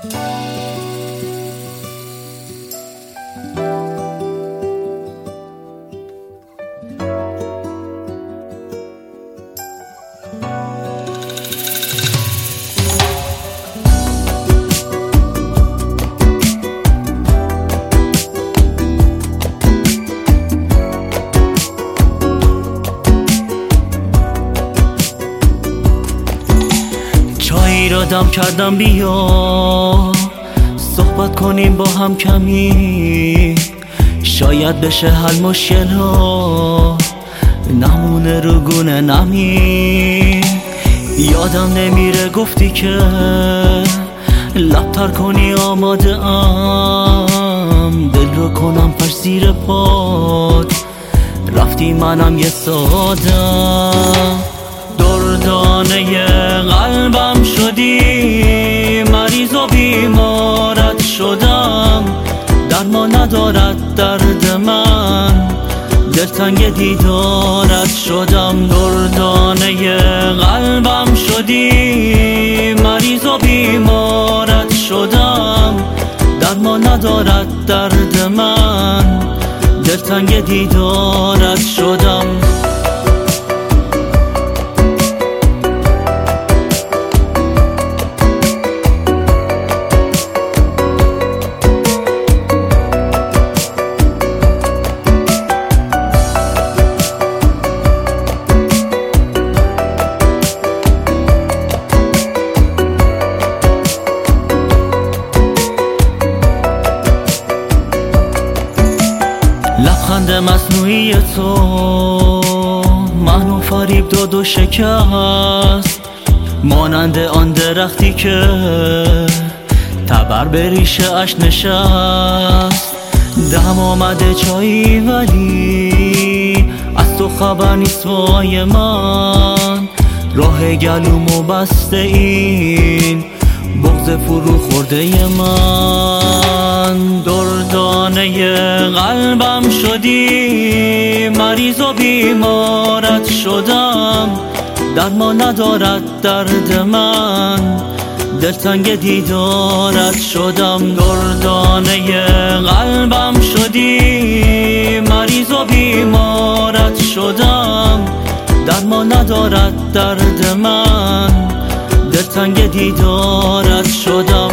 دم کردم بیا صحبت کنیم با هم کمی، شاید بشه حل مشکل ها نمونه رو گونه نمی. یادم نمیره گفتی که لبتر کنی آماده ام، دل رو کنم پش زیر پات، رفتی منم یه سادم. دردانه قلبم شدی، مریض و بیمارت شدم، درمان ندارد درد من، دلتنگ دیدارت شدم. دردانه قلبم شدی، مریض و بیمارت شدم، درمان ندارد درد من، دلتنگ دیدارت شدم. لبخند مصنوعی تو منو فریب داد و شکست، مانند آن درختی که تبر به ریشه اش نشست. دم آمده چایی ولی از تو خبر نیست وای من، راه گلومو بسته این بغض فرو خورده من. دردانه قلبم شدی، مریض و بیمارت شدم، درمان ندارد درد من، دلتنگ دیدارت شدم. دردانه قلبم شدی، مریض و بیمارت شدم، درمان ندارد درد من، دلتنگ دیدارت شدم.